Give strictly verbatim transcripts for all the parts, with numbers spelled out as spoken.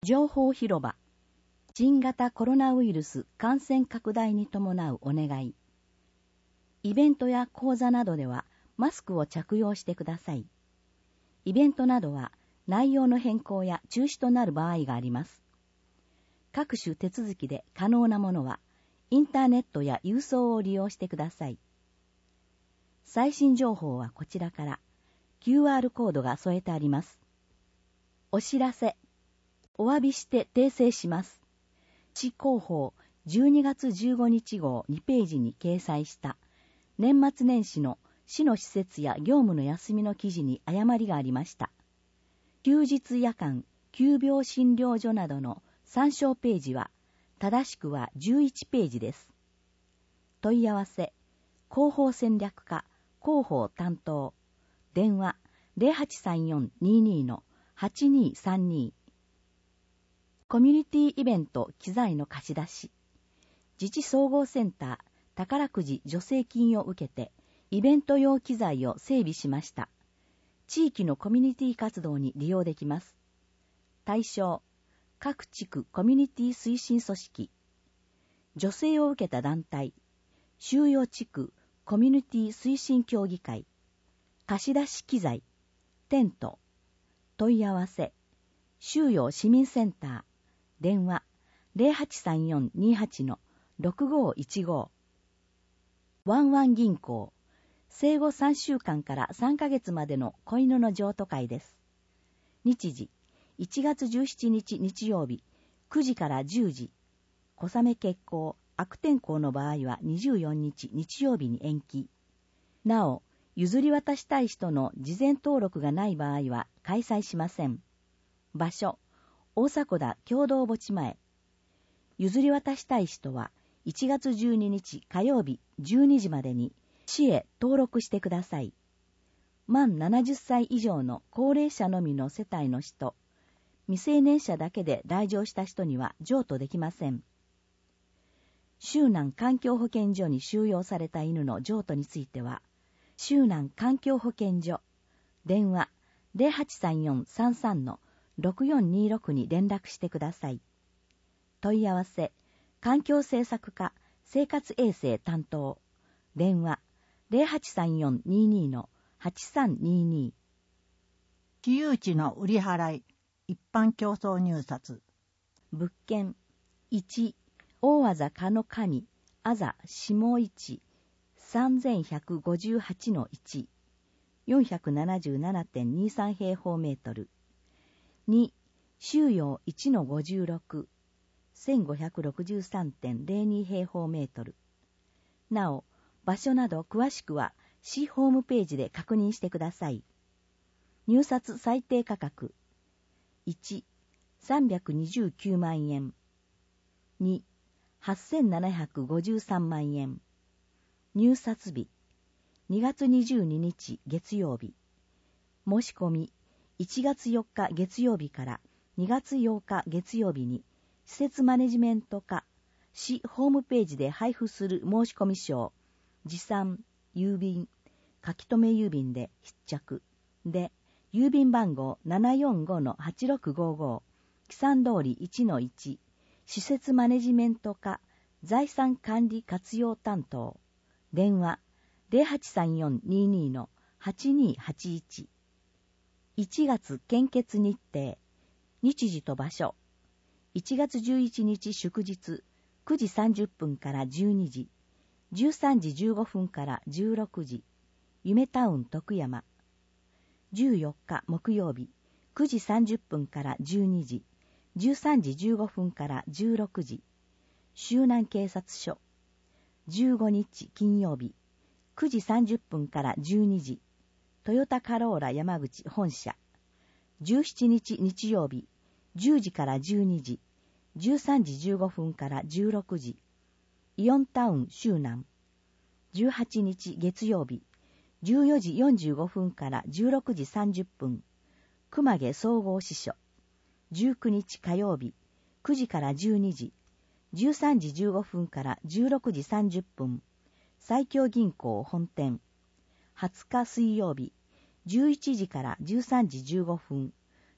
情報広場。新型コロナウイルス感染拡大に伴うお願い。イベントや講座などではマスクを着用してください。イベントなどは内容の変更や中止となる場合があります。各種手続きで可能なものはインターネットや郵送を利用してください。最新情報はこちらから キューアール コードが添えてあります。お知らせ。お詫びして訂正します。市広報じゅうにがつじゅうごにち号にページに掲載した年末年始の市の施設や業務の休みの記事に誤りがありました。休日夜間、急病診療所などの参照ページは正しくはじゅういちページです。問い合わせ、広報戦略課、広報担当、電話 ゼロはちさんよんにーにーのはちにーさんにー。コミュニティイベント機材の貸し出し。自治総合センター宝くじ助成金を受けてイベント用機材を整備しました。地域のコミュニティ活動に利用できます。対象、各地区コミュニティ推進組織。助成を受けた団体、収容地区コミュニティ推進協議会。貸し出し機材、テント。問い合わせ、収容市民センター。電話 ゼロはちさんよんにーはちのろくごーいちごー。ワンワン銀行、生後さんしゅうかんからさんかげつまでの子犬の譲渡会です。日時、いちがつじゅうしちにち日曜日、くじからじゅうじ。小雨欠航、悪天候の場合はにじゅうよっか日曜日に延期。なお、譲り渡したい人の事前登録がない場合は開催しません。場所、大迫田共同墓地前。譲り渡したい人はいちがつじゅうににち火曜日じゅうにじまでに市へ登録してください。満ななじゅっさい以上の高齢者のみの世帯の人、未成年者だけで来場した人には譲渡できません。周南環境保健所に収容された犬の譲渡については、周南環境保健所、電話 ゼロはちさんよんさんさんのろくよんにーろくに連絡してください。問い合わせ、環境政策課生活衛生担当、電話 ゼロはちさんよんにーにーのはちさんにーにー。 私有地の売り払い、一般競争入札。 物件、いち、大あざかの神、あざ下一、さんぜんひゃくごじゅうはちのいち、よんひゃくななじゅうななてんにーさん 平方メートル。に、収容いちのごじゅうろく、せんごひゃくろくじゅうさんてんぜろに 平方メートル。なお、場所など詳しくは市ホームページで確認してください。入札最低価格。いち、さんびゃくにじゅうきゅうまんえん。に、はっせんななひゃくごじゅうさんまんえん。入札日、にがつにじゅうににち月曜日。申し込み、いちがつよっか月曜日からにがつようか月曜日に、施設マネジメント課、市ホームページで配布する申込書、持参、郵便、書留郵便で必着。で、郵便番号 ななよんごのはちろくごご、木山通り いちのいち、施設マネジメント課、財産管理活用担当。電話、ゼロはちさんよんにーにーのはちにーはちいち。いちがつ献血日程、日時と場所。いちがつじゅういちにち祝日、くじさんじゅっぷんからじゅうにじ、じゅうさんじじゅうごふんからじゅうろくじ、夢タウン徳山。じゅうよっか木曜日、くじさんじゅっぷんからじゅうにじ、じゅうさんじじゅうごふんからじゅうろくじ、周南警察署。じゅうごにち金曜日、くじさんじゅっぷんからじゅうにじ、トヨタカローラ山口本社。じゅうしちにち日曜日、じゅうじからじゅうにじ、じゅうさんじじゅうごふんからじゅうろくじ、イオンタウン周南。じゅうはちにち月曜日、じゅうよじよんじゅうごふんからじゅうろくじさんじゅっぷん、熊毛総合支所。じゅうくにち火曜日、くじからじゅうにじ、じゅうさんじじゅうごふんからじゅうろくじさんじゅっぷん、西京銀行本店。はつか水曜日、じゅういちじからじゅうさんじじゅうごふん、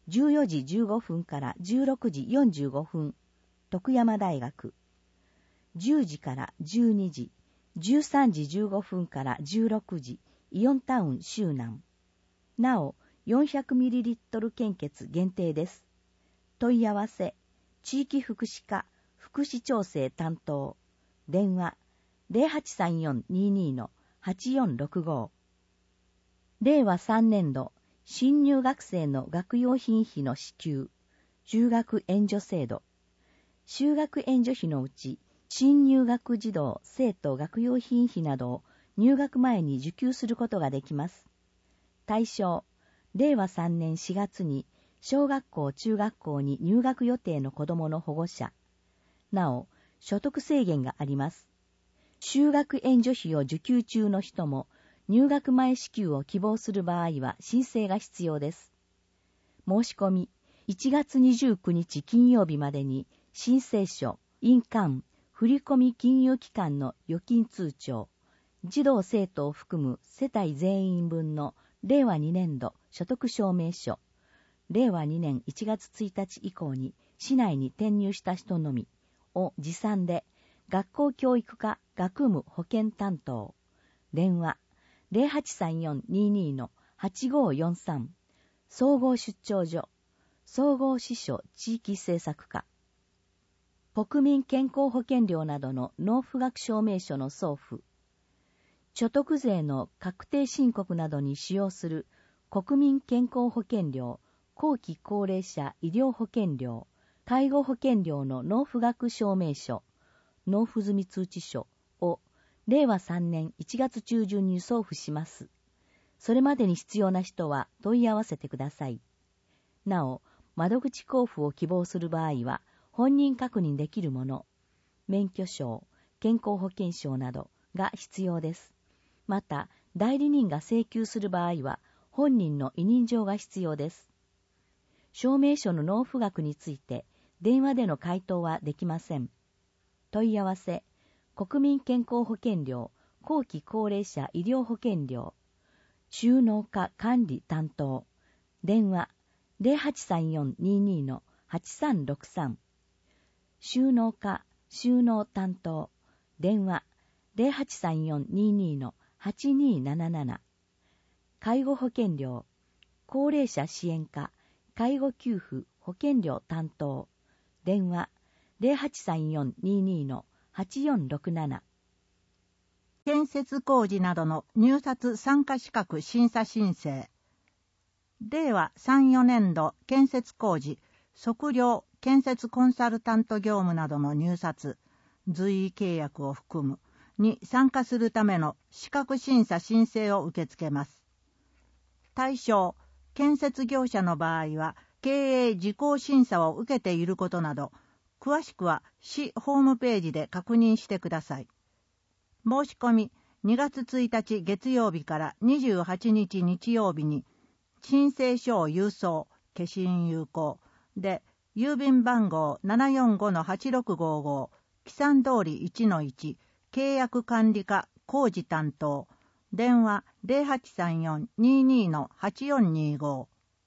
じゅうよじじゅうごふんからじゅうろくじよんじゅうごふん、徳山大学。じゅうじからじゅうにじ、じゅうさんじじゅうごふんからじゅうろくじ、イオンタウン周南。なお、よんひゃくミリリットル 献血限定です。問い合わせ、地域福祉課、福祉調整担当。電話、ゼロはちさんよんにーにーのはちよんろくご。れいわさんねんど、新入学生の学用品費の支給、就学援助制度。就学援助費のうち、新入学児童、生徒学用品費などを入学前に受給することができます。対象、れいわさんねんしがつに小学校・中学校に入学予定の子どもの保護者。なお、所得制限があります。就学援助費を受給中の人も、入学前支給を希望する場合は申請が必要です。申し込み、いちがつにじゅうくにち金曜日までに申請書、印鑑、振込金融機関の預金通帳、児童生徒を含む世帯全員分のれいわにねんど所得証明書、れいわにねんいちがつついたち以降に市内に転入した人のみを持参で、学校教育課学務保健担当、電話、ゼロはちさんよんにーにーのはちごよんさん、総合出張所、総合支所地域政策課。国民健康保険料などの納付額証明書の送付。所得税の確定申告などに使用する国民健康保険料、後期高齢者医療保険料、介護保険料の納付額証明書、納付済通知書をれいわさんねんいちがつちゅうじゅんに送付します。それまでに必要な人は問い合わせてください。なお、窓口交付を希望する場合は、本人確認できるもの、免許証、健康保険証などが必要です。また、代理人が請求する場合は、本人の委任状が必要です。証明書の納付額について、電話での回答はできません。問い合わせ、国民健康保険料、後期高齢者医療保険料、収納課管理担当、電話、ゼロはちさんよんにーにーのはちさんろくさん、収納課収納担当、電話、ゼロはちさんよんにーにーのはちにーなななな、介護保険料、高齢者支援課介護給付保険料担当、電話、ゼロはちさんよんにーにーのはちよんろくなな。 建設工事などの入札参加資格審査申請。れいわさんよねんど建設工事、測量建設コンサルタント業務などの入札、随意契約を含むに参加するための資格審査申請を受け付けます。対象、建設業者の場合は経営事項審査を受けていることなど、詳しくは市ホームページで確認してください。申し込みにがつついたち月曜日からにじゅうはちにち日曜日に申請書を郵送、消印有効で、郵便番号 ななよんごのはちろくごーごー、記算通り いちのいち、契約管理課工事担当、電話 ゼロはちさんよんにーにーのはちよんにーごー。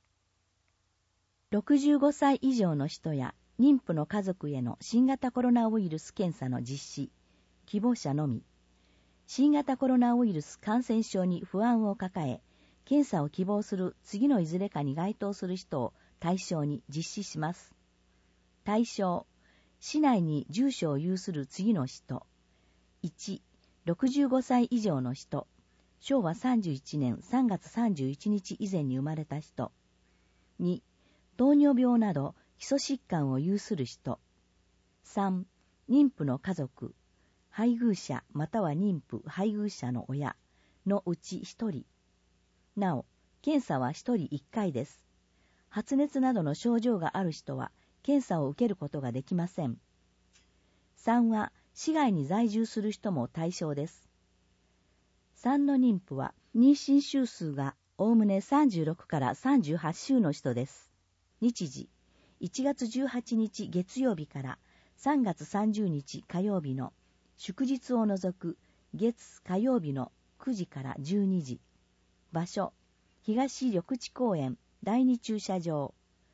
ろくじゅうごさい以上の人や妊婦の家族への新型コロナウイルス検査の実施、希望者のみ。新型コロナウイルス感染症に不安を抱え、検査を希望する次のいずれかに該当する人を対象に実施します。対象、市内に住所を有する次の人。いち、ろくじゅうごさい以上の人。しょうわさんじゅういちねんさんがつさんじゅういちにち以前に生まれた人。に、糖尿病など基礎疾患を有する人。さん、妊婦の家族、配偶者または妊婦、配偶者の親のうちひとり。なお、検査はひとりいっかいです。発熱などの症状がある人は検査を受けることができません。さんは市外に在住する人も対象です。さんの妊婦は妊娠週数がおおむねさんじゅうろくからさんじゅうはちしゅうの人です。日時、いちがつじゅうはちにち月曜日からさんがつさんじゅうにち火曜日の祝日を除く月火曜日のくじからじゅうにじ。場所、東緑地公園第二駐車場。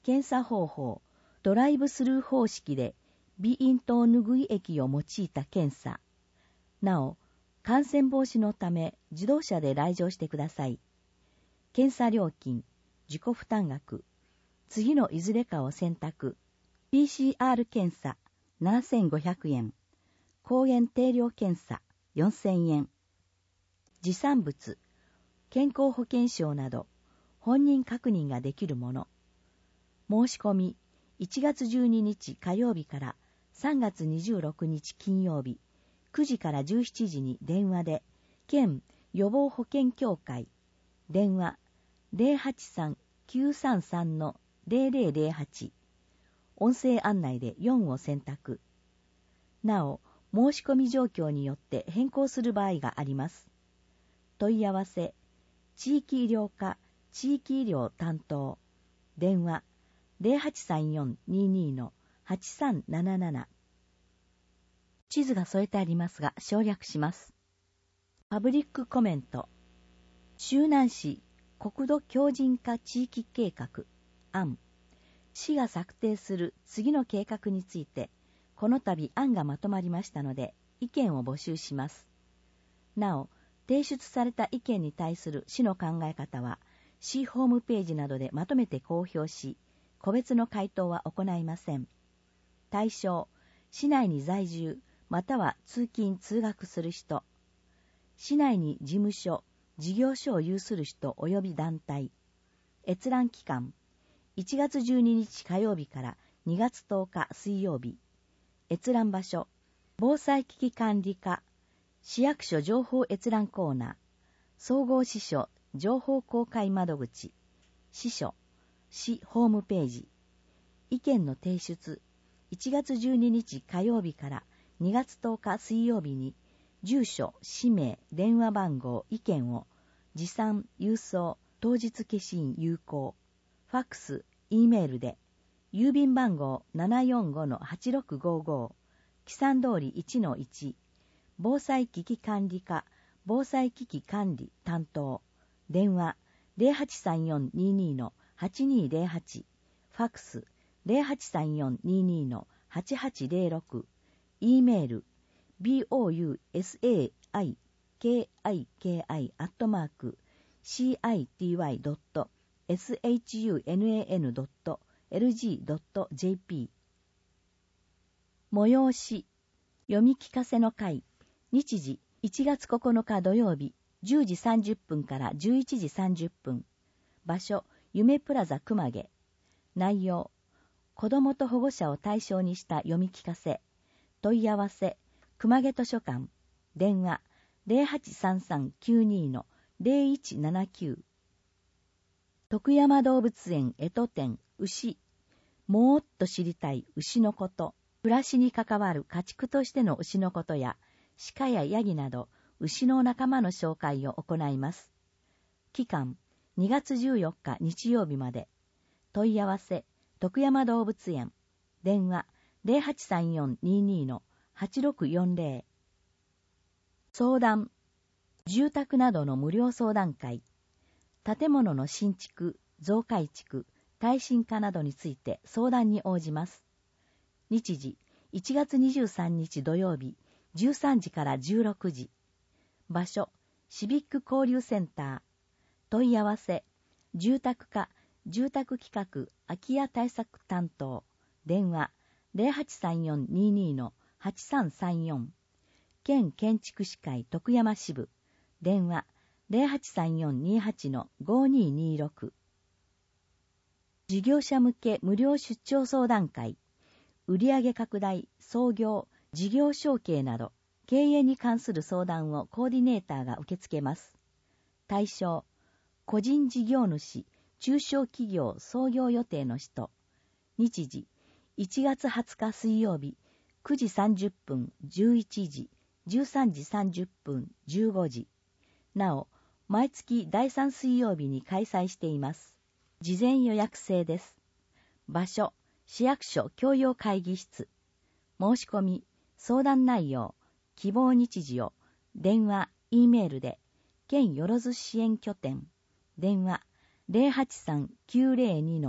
検査方法、ドライブスルー方式で鼻咽頭拭い液を用いた検査。なお、感染防止のため自動車で来場してください。検査料金、自己負担額、次のいずれかを選択。ピーシーアール 検査ななせんごひゃくえん、抗原定量検査よんせんえん。持参物、健康保険証など本人確認ができるもの。申し込み、いちがつじゅうににち火曜日からさんがつにじゅうろくにち金曜日、くじからじゅうしちじに電話で、県予防保険協会、電話 ゼロはちさん きゅうさんさん ゼロゼロゼロはち、音声案内でよんを選択。なお、申し込み状況によって変更する場合があります。問い合わせ、地域医療課地域医療担当、電話 ゼロはちさんよん にに はちさんなななな。地図が添えてありますが省略します。パブリックコメント。周南市国土強靭化地域計画案。市が策定する次の計画について、この度案がまとまりましたので、意見を募集します。なお、提出された意見に対する市の考え方は、市ホームページなどでまとめて公表し、個別の回答は行いません。対象、市内に在住、または通勤・通学する人、市内に事務所、事業所を有する人及び団体、閲覧期間、いちがつじゅうににち火曜日からにがつとおか水曜日、閲覧場所、防災危機管理課、市役所情報閲覧コーナー、総合支所情報公開窓口、支所、市ホームページ、意見の提出、いちがつじゅうににち火曜日からにがつとおか水曜日に、住所、氏名、電話番号、意見を、持参、郵送、当日消印有効、ファックス、E メールで、郵便番号 ななよんごのはちろくごご、木山通り いちのいち、防災危機管理課、防災危機管理担当、電話 ゼロはちさんよん にに のはちにゼロはち、ファックス ゼロはちさんよん にに のはちはちゼロろく、E メール ボウサイキキ アットマーク シーアイティーワイドットシャン ドット エルジー ドット ジェーピー。 催し読み聞かせの会、日時いちがつここのか土曜日じゅうじさんじゅっぷんからじゅういちじさんじゅっぷん、場所夢プラザ熊毛。内容、子どもと保護者を対象にした読み聞かせ。問い合わせ、熊毛図書館、電話 ゼロはちさんさんきゅうに のゼロいちななきゅう。徳山動物園干支展牛、もーっと知りたい牛のこと、暮らしに関わる家畜としての牛のことや、鹿やヤギなど牛の仲間の紹介を行います。期間、にがつじゅうよっか日曜日まで。問い合わせ、徳山動物園、電話ゼロはちさんよん にに のはちろくよんゼロ。相談、住宅などの無料相談会、建物の新築、増改築、耐震化などについて相談に応じます。日時、いちがつにじゅうさんにち土曜日、じゅうさんじからじゅうろくじ。場所、シビック交流センター。問い合わせ、住宅課、住宅企画、空き家対策担当。電話、ゼロはちさんよん にに のはちさんさんよん。県建築士会徳山支部。電話、ゼロはちさんよん にはち のごににろく。事業者向け無料出張相談会、売上拡大、創業、事業承継など、経営に関する相談をコーディネーターが受け付けます。対象、個人事業主、中小企業創業予定の人。日時、いちがつはつか水曜日、くじさんじゅっぷん、じゅういちじ、じゅうさんじさんじゅっぷん、じゅうごじ。なお、毎月だいさん水曜日に開催しています。事前予約制です。場所、市役所教養会議室。申し込み、相談内容、希望日時を、電話、E メールで、県よろず支援拠点、電話、ゼロはちさんきゅうゼロにの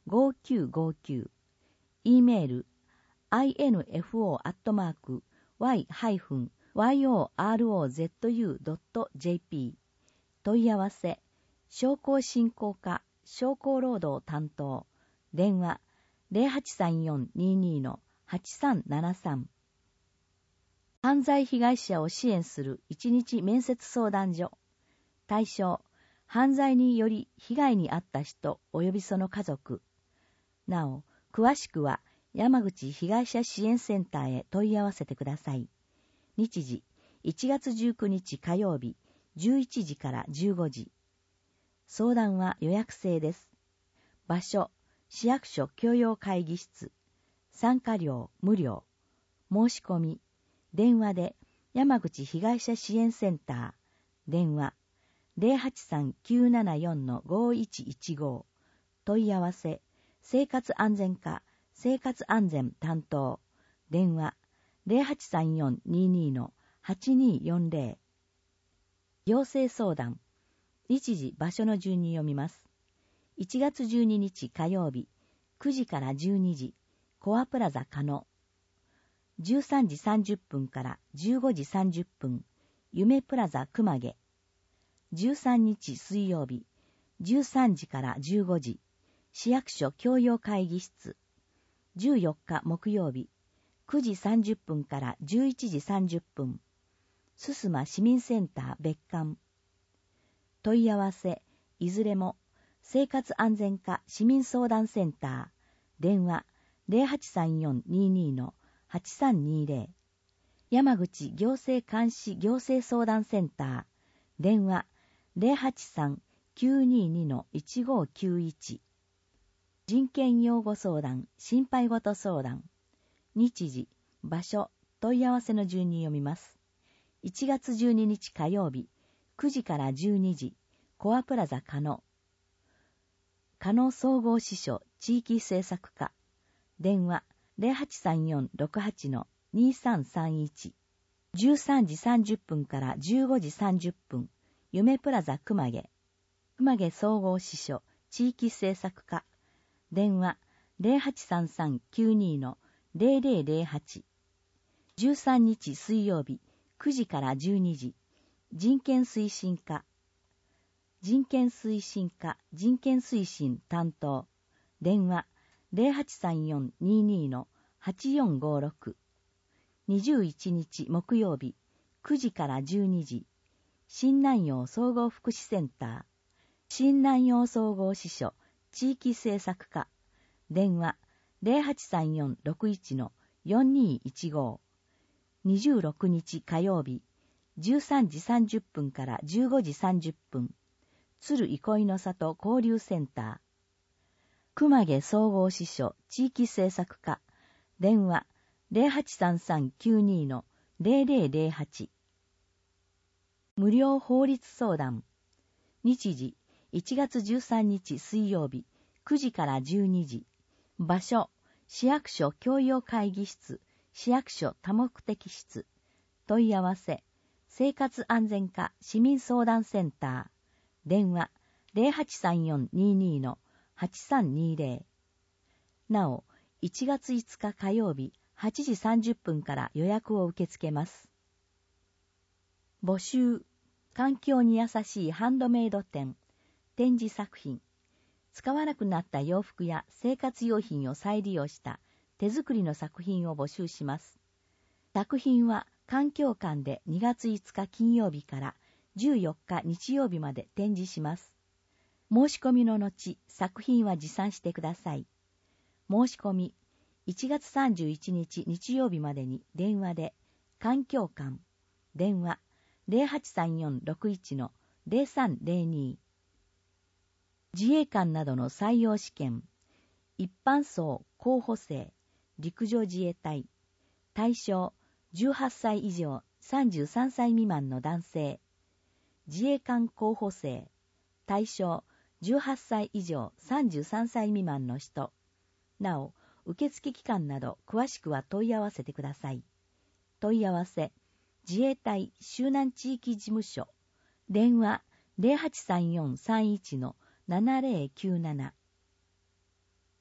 ごきゅうごきゅう、e メール アイエヌエフオー アットマーク ワイ ハイフン ヨーロズ ドット ジェーピー 問い合わせ商工振興課商工労働担当電話 ゼロはちさんよん にーにー の はちさんななさん 犯罪被害者を支援する一日面接相談所対象犯罪により被害に遭った人及びその家族なお詳しくは山口被害者支援センターへ問い合わせてください。日時いちがつじゅうくにち火曜日じゅういちじからじゅうごじ。相談は予約制です。場所市役所共用会議室。参加料無料。申し込み電話で山口被害者支援センター電話 ゼロはちさん きゅうななよん の ごいちいちご 問い合わせ生活安全課生活安全担当電話 ゼロはちさんよん にーにー の はちにーよんぜろ 行政相談日時場所の順に読みます。いちがつじゅうににち火曜日くじからじゅうにじコアプラザ加納じゅうさんじさんじゅっぷんからじゅうごじさんじゅっぷん夢プラザ熊毛じゅうさんにち水曜日じゅうさんじからじゅうごじ市役所共用会議室じゅうよっか木曜日くじさんじゅっぷんからじゅういちじさんじゅっぷんすすま市民センター別館問い合わせいずれも生活安全課市民相談センター電話 ゼロはちさんよん にーにー の はちさんにーぜろ 山口行政監視行政相談センター電話 ゼロはちさん きゅうにーにー の いちごきゅういち人権擁護相談心配事相談日時場所問い合わせの順に読みます。いちがつじゅうににち火曜日くじからじゅうにじコアプラザ加納加納総合支所地域政策課電話 ゼロはちさんよん ろくはち の にーさんさんいち じゅうさんじさんじゅっぷんからじゅうごじさんじゅっぷん夢プラザ熊毛熊毛総合支所地域政策課電話 ゼロはちさんさんきゅうにー の ゼロゼロゼロはち じゅうさんにち水曜日くじからじゅうにじ人権推進課人権推進課人権推進担当電話 ゼロはちさんよん にーにー の はちよんごろく にじゅういちにち木曜日くじからじゅうにじ新南陽総合福祉センター新南陽総合支所地域政策課電話 ゼロはちさんよん ろくいち の よんにーいちご にじゅうろくにち火曜日じゅうさんじさんじゅっぷんからじゅうごじさんじゅっぷん鶴憩いの里交流センター熊毛総合支所地域政策課電話 ゼロはちさんさんきゅうにー の ゼロゼロゼロはち 無料法律相談日時いちがつじゅうさんにち水曜日くじからじゅうにじ場所市役所共用会議室市役所多目的室問い合わせ生活安全課市民相談センター電話 ゼロはちさんよん にーにー の はちさんにーぜろ なおいちがついつか火曜日はちじさんじゅっぷんから予約を受け付けます。募集環境に優しいハンドメイド展展示作品使わなくなった洋服や生活用品を再利用した手作りの作品を募集します。作品は環境館でにがついつか金曜日からじゅうよっか日曜日まで展示します。申し込みの後、作品は持参してください。申し込み、いちがつさんじゅういちにち日曜日までに電話で、環境館、電話 ゼロはちさんよん ろくいち の ゼロさんゼロに 自衛官などの採用試験、一般層候補生、陸上自衛隊、対象じゅうはっさい以上さんじゅうさんさい未満の男性、自衛官候補生、対象じゅうはっさい以上さんじゅうさんさい未満の人。なお、受付期間など詳しくは問い合わせてください。問い合わせ、自衛隊周南地域事務所、電話 ゼロはちさんよん さんいち の ななゼロきゅうなな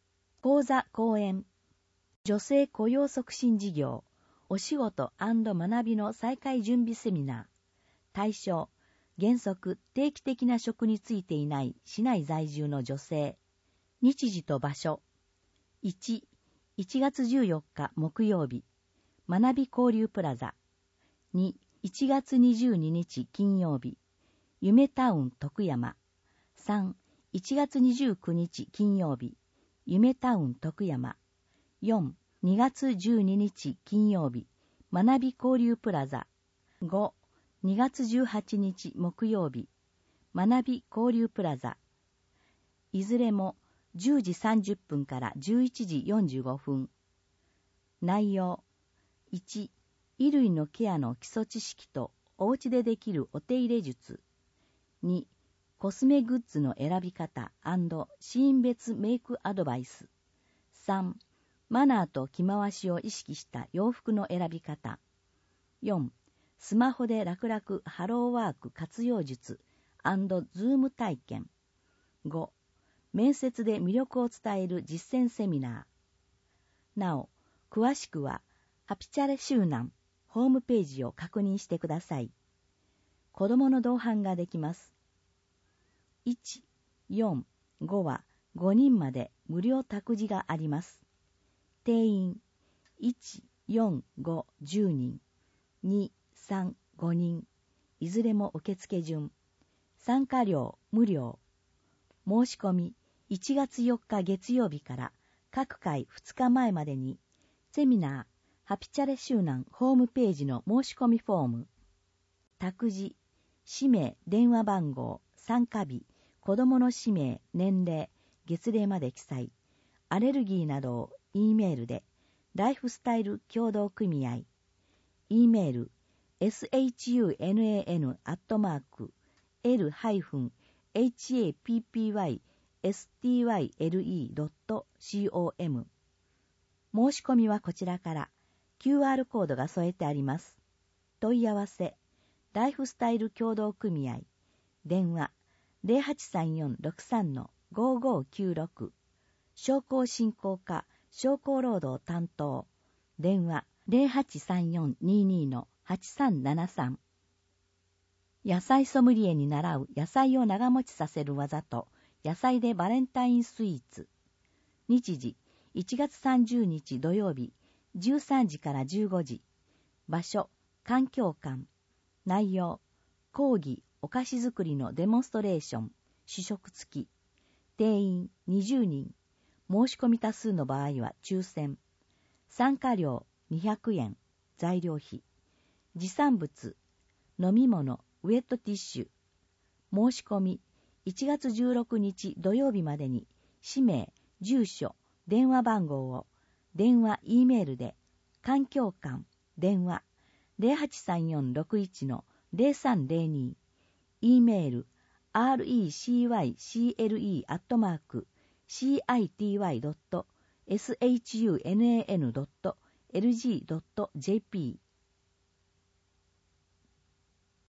講座講演、女性雇用促進事業、お仕事&学びの再開準備セミナー。対象、原則定期的な職についていない市内在住の女性。日時と場所。いち、いちがつじゅうよっか木曜日、学び交流プラザ。に、いちがつにじゅうににち金曜日、夢タウン徳山。さん、いちがつにじゅうくにち金曜日、夢タウン徳山。よん、にがつじゅうににち金曜日、学び交流プラザ。ご、にがつじゅうはちにち木曜日、学び交流プラザ。いずれもじゅうじさんじゅっぷんからじゅういちじよんじゅうごふん。内容。いち、衣類のケアの基礎知識とお家でできるお手入れ術。に、コスメグッズの選び方&シーン別メイクアドバイス。さん、マナーと着回しを意識した洋服の選び方。よん、スマホで楽々ハローワーク活用術&ズーム体験。ご、面接で魅力を伝える実践セミナー。なお、詳しくは、ハピチャレ周南ホームページを確認してください。子供の同伴ができます。いち、よん、ごはごにんまで無料託児があります。定員いち、よん、ご、じゅうにん、に、さん、ごにん、いずれも受付順。参加料無料。申し込みいちがつよっか月曜日から各回ふつかまえまでに、セミナーハピチャレ周南ホームページの申し込みフォーム。託児、氏名、電話番号、参加日、子供の氏名、年齢、月齢まで記載。アレルギーなどを E メールで、ライフスタイル協同組合。E メール、エスエイチユーエヌエーエヌ アットマーク、エル ハイフン エイチエーピーピーワイエスティーワイエルイー ドット コム。申し込みはこちらから。キューアール コードが添えてあります。問い合わせ、ライフスタイル協同組合、電話 ゼロはちさんよんろくさんのごごきゅうろく、商工振興課商工労働担当、電話 ゼロはちさんよんににのはちさんななさん。野菜ソムリエに習う野菜を長持ちさせる技と野菜でバレンタインスイーツ。日時いちがつさんじゅうにち土曜日じゅうさんじからじゅうごじ。場所、環境館。内容、講義、お菓子作りのデモンストレーション、試食付き。定員にじゅうにん。申し込み多数の場合は抽選。参加料にひゃくえん。材料費。持参物、飲み物、ウェットティッシュ。申し込みいちがつじゅうろくにち土曜日までに、氏名、住所、電話番号を電話、E メールで、環境館、電話、ゼロはちさんよんろくいちのゼロさんゼロに、E メール、レクイクル アットマーク、シーアイティーワイ ドット シャン ドット エルジー ドット ジェーピー